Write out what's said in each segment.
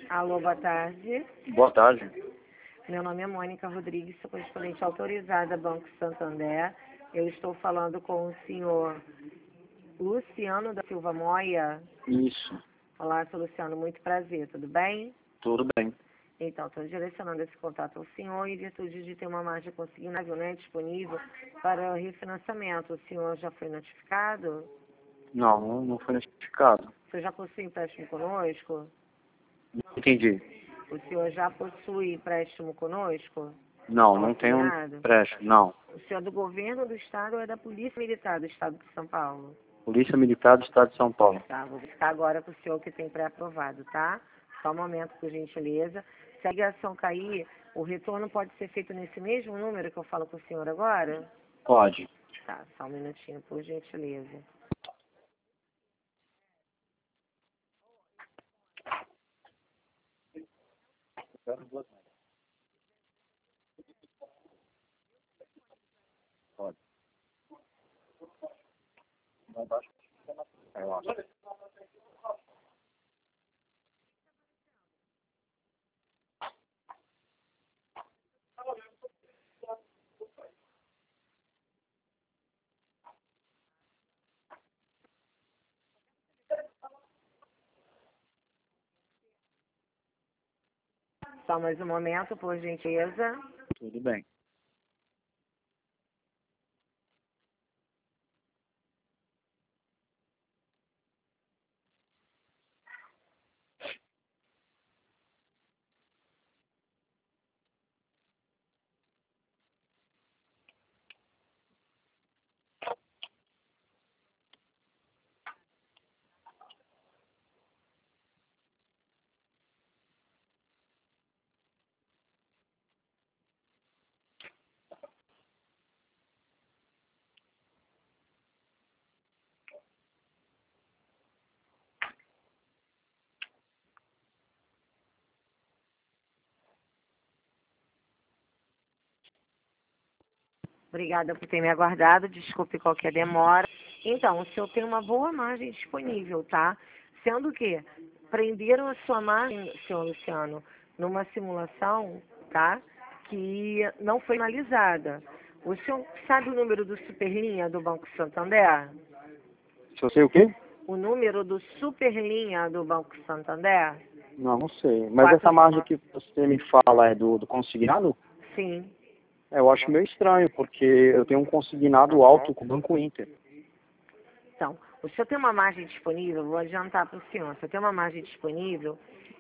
Alô, boa tarde. Boa tarde. Meu nome é Mônica Rodrigues, sou correspondente autorizada Banco Santander. Eu estou falando com o senhor Luciano da Silva Moya. Isso, Olá, sou Luciano, muito prazer, tudo bem? tudo bem. Então, estou direcionando esse contato ao senhor em virtude de ter uma margem consignável, né, disponível para refinanciamento. O senhor já foi notificado? Não, não foi notificado. Você já possui empréstimo conosco? Não entendi. O senhor já possui empréstimo conosco? Não, Como não tenho assinado? empréstimo, não. O senhor é do governo do estado ou é da Polícia Militar do estado de São Paulo? Polícia Militar do Estado de São Paulo. Tá, vou ficar agora com o senhor que tem pré-aprovado, tá? Só um momento, por gentileza. Se a ligação cair, o retorno pode ser feito nesse mesmo número que eu falo com o senhor agora? Pode. Tá, só um minutinho, por gentileza. Pode. Só mais um momento, por gentileza. Tudo bem. Obrigada por ter me aguardado, desculpe qualquer demora. Então, o senhor tem uma boa margem disponível, tá? Sendo que prenderam a sua margem, senhor Luciano, numa simulação, tá? Que não foi analisada. O senhor sabe o número do Superlinha do Banco Santander? Se eu sei o quê? O número do Superlinha do Banco Santander? Não, não sei. Mas Quatro- essa margem que você me fala é do consignado? Sim. Eu acho meio estranho, porque eu tenho um consignado alto com o Banco Inter. Então, o senhor tem uma margem disponível, vou adiantar para o senhor, o senhor tem uma margem disponível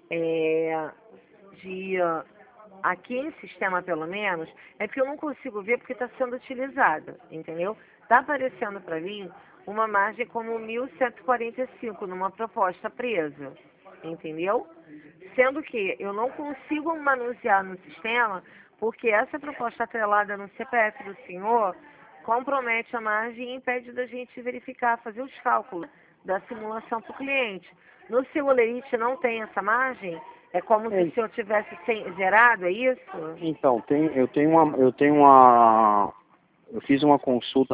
de, aqui em sistema pelo menos, é que eu não consigo ver porque está sendo utilizada, entendeu? Está aparecendo para mim uma margem como 1.145 numa proposta presa, entendeu? Sendo que eu não consigo manusear no sistema porque essa proposta atrelada no CPF do senhor compromete a margem e impede da gente verificar, fazer os cálculos da simulação para o cliente. No seu Olerite não tem essa margem? É como se o senhor tivesse zerado, é isso? Então, eu fiz uma consulta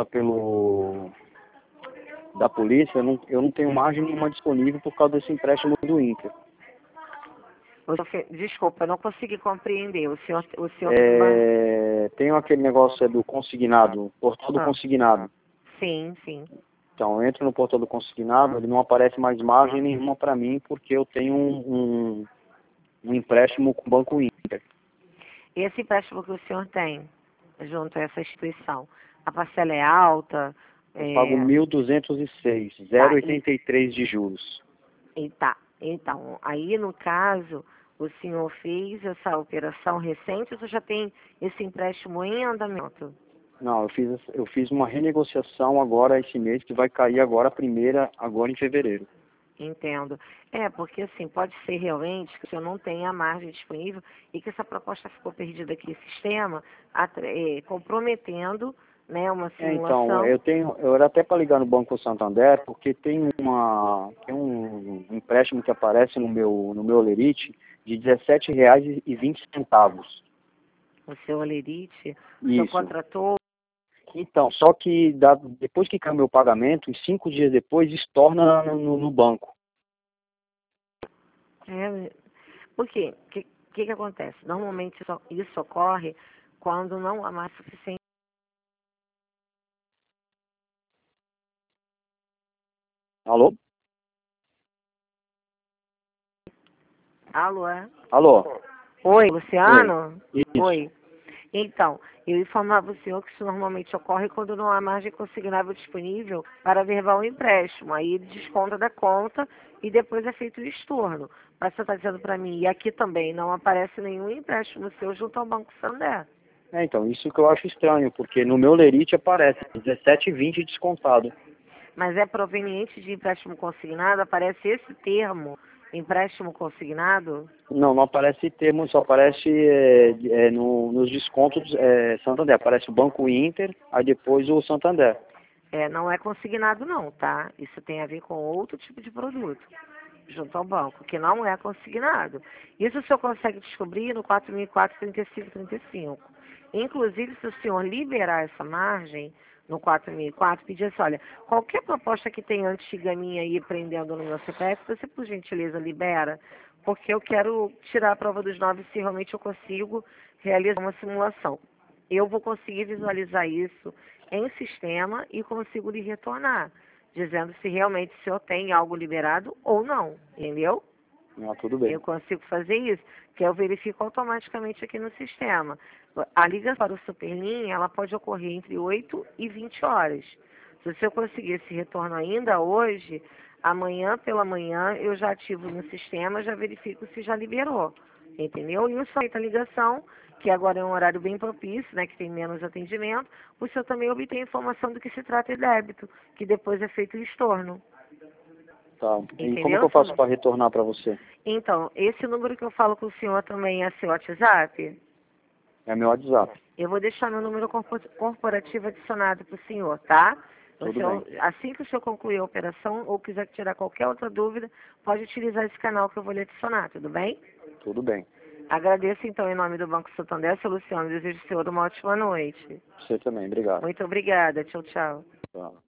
da polícia, eu não tenho margem nenhuma disponível por causa desse empréstimo do Inter. Desculpa, eu não consegui compreender. O senhor tem uma... Tenho aquele negócio do consignado, portal do consignado. Sim, sim. Então, eu entro no portal do consignado, ele não aparece mais margem nenhuma para mim, porque eu tenho um empréstimo com o Banco Inter. Esse empréstimo que o senhor tem junto a essa instituição, a parcela é alta? Eu pago 1.206, 0,83 de juros. Então, aí no caso, o senhor fez essa operação recente ou já tem esse empréstimo em andamento? Não, eu fiz uma renegociação agora esse mês, que vai cair agora a primeira, agora em fevereiro. Entendo. Porque assim, pode ser realmente que o senhor não tenha a margem disponível e que essa proposta ficou perdida aqui no sistema, comprometendo, né, uma simulação. Então, eu era até para ligar no Banco Santander, porque tem um empréstimo que aparece no meu Olerite de R$17,20. O seu Olerite, o senhor Isso. contratou. Então, só que depois que cai o meu pagamento, em 5 dias depois, estorna no banco. Por quê? O que acontece? Normalmente isso ocorre quando não há mais suficiente. Alô? Alô? É? Alô? Oi, Oi. Luciano? Isso. Oi. Então, eu informava o senhor que isso normalmente ocorre quando não há margem consignável disponível para averbar um empréstimo. Aí ele desconta da conta e depois é feito o estorno. Mas você está dizendo para mim, e aqui também não aparece nenhum empréstimo seu junto ao Banco Santander. Então, isso que eu acho estranho, porque no meu lerite aparece 17,20 descontado. Mas é proveniente de empréstimo consignado? Aparece esse termo, empréstimo consignado? Não, não aparece termo, só aparece nos descontos Santander. Aparece o Banco Inter, aí depois o Santander. Não é consignado não, tá? Isso tem a ver com outro tipo de produto, junto ao banco, que não é consignado. Isso o senhor consegue descobrir no 4.004-3535. Inclusive, se o senhor liberar essa margem no 4.004, pedir assim, olha, qualquer proposta que tenha antiga minha aí prendendo no meu CPF, você por gentileza libera, porque eu quero tirar a prova dos 9 se realmente eu consigo realizar uma simulação. Eu vou conseguir visualizar isso em sistema e consigo lhe retornar, dizendo se realmente o senhor tem algo liberado ou não, entendeu? Ah, tudo bem. Eu consigo fazer isso, que eu verifico automaticamente aqui no sistema. A ligação para o Superlinha, ela pode ocorrer entre 8 e 20 horas. Se o senhor conseguir esse retorno ainda hoje, amanhã pela manhã eu já ativo no sistema, já verifico se já liberou, entendeu? E o senhor feita a ligação, que agora é um horário bem propício, né, que tem menos atendimento, o senhor também obtém informação do que se trata de débito, que depois é feito o estorno. Tá. E como Entendeu, que eu faço senhor? para retornar para você? Então, esse número que eu falo com o senhor também é seu WhatsApp? É meu WhatsApp. Eu vou deixar meu número corporativo adicionado para o senhor, tá? O Tudo senhor, bem. assim que o senhor concluir a operação ou quiser tirar qualquer outra dúvida, pode utilizar esse canal que eu vou lhe adicionar, tudo bem? Tudo bem. Agradeço então em nome do Banco Santander, seu Luciano. Desejo ao senhor uma ótima noite. Você também. Obrigado. Muito obrigada. Tchau, tchau. Tá.